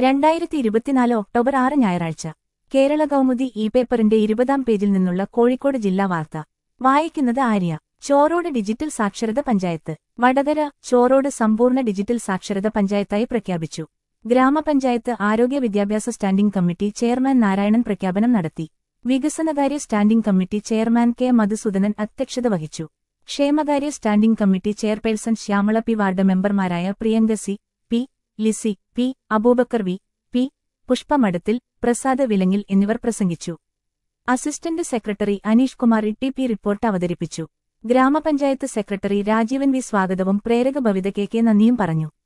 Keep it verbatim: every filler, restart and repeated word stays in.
രണ്ടായിരത്തി ഇരുപത്തിനാല് ഒക്ടോബർ ആറ് ഞായറാഴ്ച കേരള കൗമുദി ഇ പേപ്പറിന്റെ ഇരുപതാം പേജിൽ നിന്നുള്ള കോഴിക്കോട് ജില്ലാ വാർത്ത വായിക്കുന്നത് ആര്യ. ചോറോട് ഡിജിറ്റൽ സാക്ഷരത പഞ്ചായത്ത്. വടകര. ചോറോട് സമ്പൂർണ്ണ ഡിജിറ്റൽ സാക്ഷരത പഞ്ചായത്തായി പ്രഖ്യാപിച്ചു. ഗ്രാമപഞ്ചായത്ത് ആരോഗ്യ വിദ്യാഭ്യാസ സ്റ്റാൻഡിംഗ് കമ്മിറ്റി ചെയർമാൻ നാരായണൻ പ്രഖ്യാപനം നടത്തി. വികസനകാര്യ standing committee chairman K Madhusoodanan അധ്യക്ഷത വഹിച്ചു. ക്ഷേമകാര്യ standing committee chairperson Shyamala P, ward മെമ്പർമാരായ Priyanka C, P, Lissy, P, Aboobacker V, P, Pushpa Madathil, Prasad Vilangil എന്നിവർ പ്രസംഗിച്ചു. Assistant secretary Aneesh Kumar E T P report അവതരിപ്പിച്ചു. ഗ്രാമപഞ്ചായത്ത് സെക്രട്ടറി രാജീവൻ വി സ്വാഗതവും പ്രേരക ഭവിത കെ കെ നന്ദിയും പറഞ്ഞു.